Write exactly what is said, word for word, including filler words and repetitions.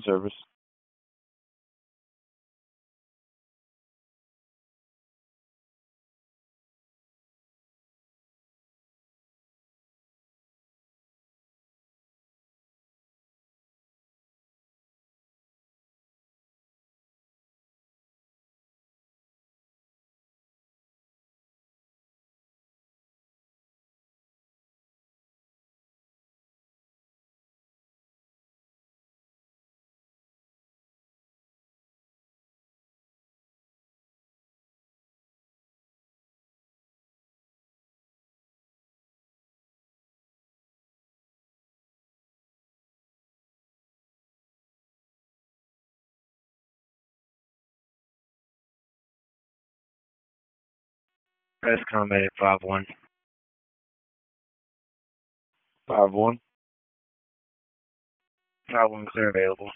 service. Press combat five one. Five one. Five one clear available.